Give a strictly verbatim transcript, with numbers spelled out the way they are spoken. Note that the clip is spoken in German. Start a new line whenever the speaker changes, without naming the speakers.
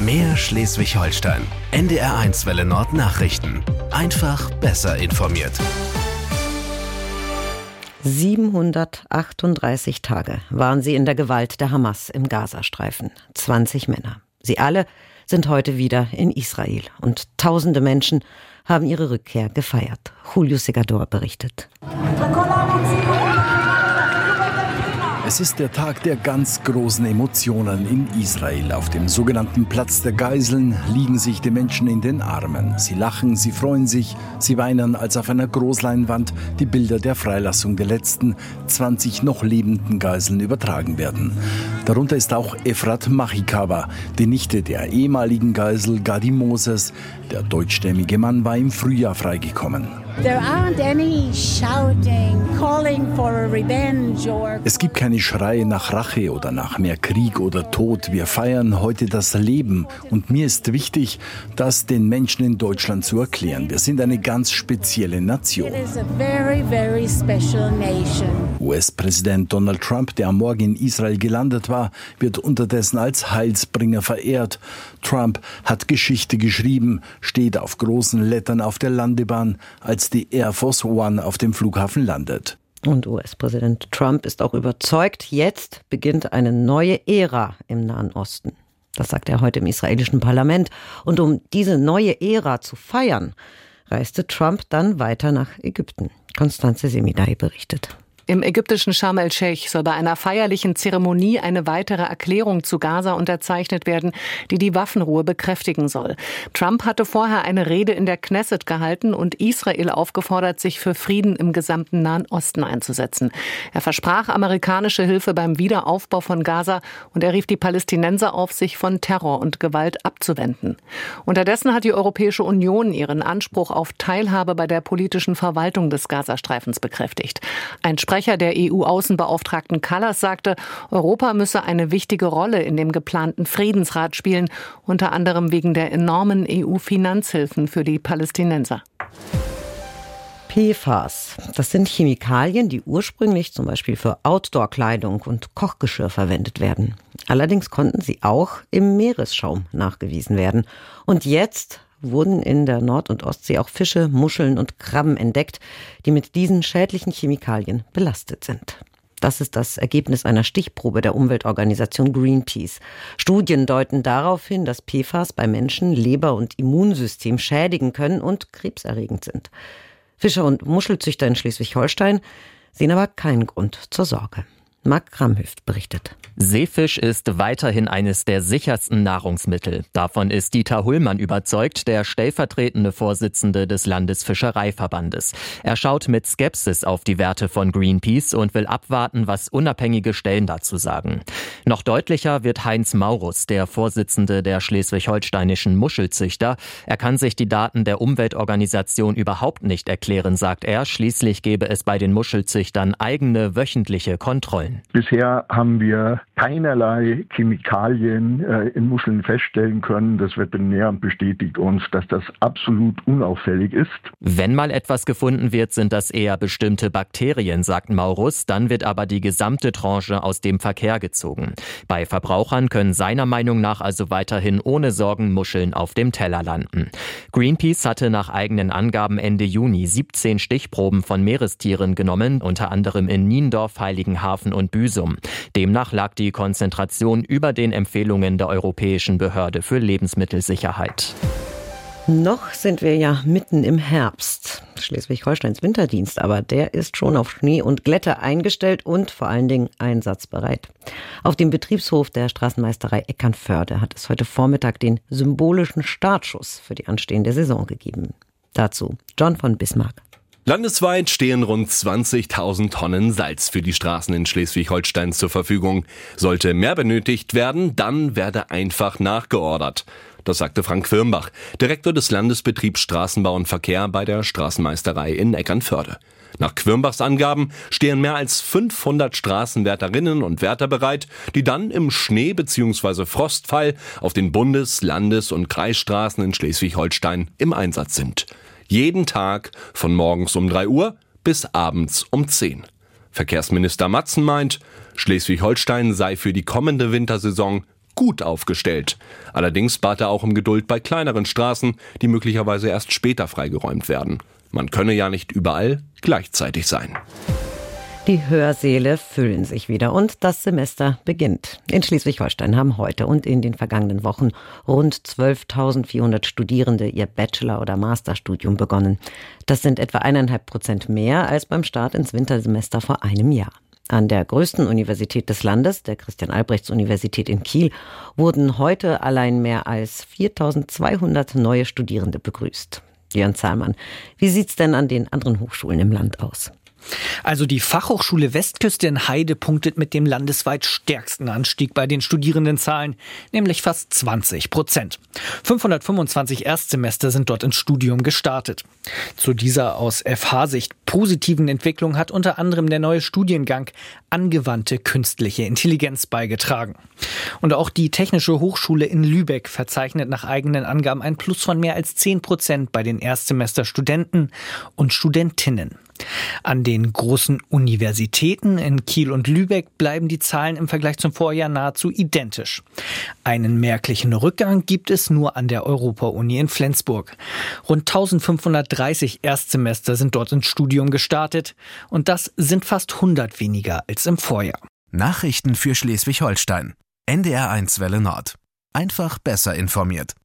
Mehr Schleswig-Holstein. N D R eins Welle Nord Nachrichten. Einfach besser informiert.
siebenhundertachtunddreißig Tage waren sie in der Gewalt der Hamas im Gazastreifen. zwanzig Männer. Sie alle sind heute wieder in Israel. Und tausende Menschen haben ihre Rückkehr gefeiert. Julio Segador berichtet.
Es ist der Tag der ganz großen Emotionen in Israel. Auf dem sogenannten Platz der Geiseln liegen sich die Menschen in den Armen. Sie lachen, sie freuen sich, sie weinen, als auf einer Großleinwand die Bilder der Freilassung der letzten zwanzig noch lebenden Geiseln übertragen werden. Darunter ist auch Efrat Machikawa, die Nichte der ehemaligen Geisel Gadi Moses. Der deutschstämmige Mann war im Frühjahr freigekommen. Es gibt keine Schreie nach Rache oder nach mehr Krieg oder Tod. Wir feiern heute das Leben. Und mir ist wichtig, das den Menschen in Deutschland zu erklären. Wir sind eine ganz spezielle Nation. U S-Präsident Donald Trump, der am Morgen in Israel gelandet war, wird unterdessen als Heilsbringer verehrt. Trump hat Geschichte geschrieben, steht auf großen Lettern auf der Landebahn, als die Air Force One auf dem Flughafen landet.
Und U S-Präsident Trump ist auch überzeugt, jetzt beginnt eine neue Ära im Nahen Osten. Das sagt er heute im israelischen Parlament. Und um diese neue Ära zu feiern, reiste Trump dann weiter nach Ägypten. Constanze Semidai berichtet.
Im ägyptischen Sharm el-Sheikh soll bei einer feierlichen Zeremonie eine weitere Erklärung zu Gaza unterzeichnet werden, die die Waffenruhe bekräftigen soll. Trump hatte vorher eine Rede in der Knesset gehalten und Israel aufgefordert, sich für Frieden im gesamten Nahen Osten einzusetzen. Er versprach amerikanische Hilfe beim Wiederaufbau von Gaza und er rief die Palästinenser auf, sich von Terror und Gewalt abzuwenden. Unterdessen hat die Europäische Union ihren Anspruch auf Teilhabe bei der politischen Verwaltung des Gazastreifens bekräftigt. Ein Sprecher der E U-Außenbeauftragten Kallas sagte, Europa müsse eine wichtige Rolle in dem geplanten Friedensrat spielen, unter anderem wegen der enormen E U-Finanzhilfen für die Palästinenser.
P F A S, das sind Chemikalien, die ursprünglich zum Beispiel für Outdoor-Kleidung und Kochgeschirr verwendet werden. Allerdings konnten sie auch im Meeresschaum nachgewiesen werden. Und jetzt wurden in der Nord- und Ostsee auch Fische, Muscheln und Krabben entdeckt, die mit diesen schädlichen Chemikalien belastet sind. Das ist das Ergebnis einer Stichprobe der Umweltorganisation Greenpeace. Studien deuten darauf hin, dass P F A S bei Menschen Leber- und Immunsystem schädigen können und krebserregend sind. Fischer- und Muschelzüchter in Schleswig-Holstein sehen aber keinen Grund zur Sorge. Marc Kramhüft berichtet.
Seefisch ist weiterhin eines der sichersten Nahrungsmittel. Davon ist Dieter Hullmann überzeugt, der stellvertretende Vorsitzende des Landesfischereiverbandes. Er schaut mit Skepsis auf die Werte von Greenpeace und will abwarten, was unabhängige Stellen dazu sagen. Noch deutlicher wird Heinz Maurus, der Vorsitzende der schleswig-holsteinischen Muschelzüchter. Er kann sich die Daten der Umweltorganisation überhaupt nicht erklären, sagt er. Schließlich gäbe es bei den Muschelzüchtern eigene wöchentliche Kontrollen.
Bisher haben wir keinerlei Chemikalien äh, in Muscheln feststellen können. Das Veterinär bestätigt uns, dass das absolut unauffällig ist.
Wenn mal etwas gefunden wird, sind das eher bestimmte Bakterien, sagt Maurus. Dann wird aber die gesamte Tranche aus dem Verkehr gezogen. Bei Verbrauchern können seiner Meinung nach also weiterhin ohne Sorgen Muscheln auf dem Teller landen. Greenpeace hatte nach eigenen Angaben Ende Juni siebzehn Stichproben von Meerestieren genommen, unter anderem in Niendorf, Heiligenhafen und Büsum. Demnach lag die Konzentration über den Empfehlungen der Europäischen Behörde für Lebensmittelsicherheit.
Noch sind wir ja mitten im Herbst. Schleswig-Holsteins Winterdienst, aber der ist schon auf Schnee und Glätte eingestellt und vor allen Dingen einsatzbereit. Auf dem Betriebshof der Straßenmeisterei Eckernförde hat es heute Vormittag den symbolischen Startschuss für die anstehende Saison gegeben. Dazu John von Bismarck.
Landesweit stehen rund zwanzigtausend Tonnen Salz für die Straßen in Schleswig-Holstein zur Verfügung. Sollte mehr benötigt werden, dann werde einfach nachgeordert. Das sagte Frank Quirmbach, Direktor des Landesbetriebs Straßenbau und Verkehr bei der Straßenmeisterei in Eckernförde. Nach Quirmbachs Angaben stehen mehr als fünfhundert Straßenwärterinnen und Wärter bereit, die dann im Schnee- bzw. Frostfall auf den Bundes-, Landes- und Kreisstraßen in Schleswig-Holstein im Einsatz sind. Jeden Tag von morgens um drei Uhr bis abends um zehn. Verkehrsminister Matzen meint, Schleswig-Holstein sei für die kommende Wintersaison gut aufgestellt. Allerdings bat er auch um Geduld bei kleineren Straßen, die möglicherweise erst später freigeräumt werden. Man könne ja nicht überall gleichzeitig sein.
Die Hörsäle füllen sich wieder und das Semester beginnt. In Schleswig-Holstein haben heute und in den vergangenen Wochen rund zwölftausendvierhundert Studierende ihr Bachelor- oder Masterstudium begonnen. Das sind etwa eineinhalb Prozent mehr als beim Start ins Wintersemester vor einem Jahr. An der größten Universität des Landes, der Christian-Albrechts-Universität in Kiel, wurden heute allein mehr als viertausendzweihundert neue Studierende begrüßt. Jörn Zahlmann, wie sieht's denn an den anderen Hochschulen im Land aus?
Also die Fachhochschule Westküste in Heide punktet mit dem landesweit stärksten Anstieg bei den Studierendenzahlen, nämlich fast zwanzig Prozent. fünfhundertfünfundzwanzig Erstsemester sind dort ins Studium gestartet. Zu dieser aus F H-Sicht positiven Entwicklung hat unter anderem der neue Studiengang Angewandte künstliche Intelligenz beigetragen. Und auch die Technische Hochschule in Lübeck verzeichnet nach eigenen Angaben ein Plus von mehr als zehn Prozent bei den Erstsemesterstudenten und Studentinnen. An den großen Universitäten in Kiel und Lübeck bleiben die Zahlen im Vergleich zum Vorjahr nahezu identisch. Einen merklichen Rückgang gibt es nur an der Europa-Uni in Flensburg. Rund eintausendfünfhundertdreißig Erstsemester sind dort ins Studium gestartet und das sind fast hundert weniger als im Vorjahr.
Nachrichten für Schleswig-Holstein. N D R eins Welle Nord. Einfach besser informiert.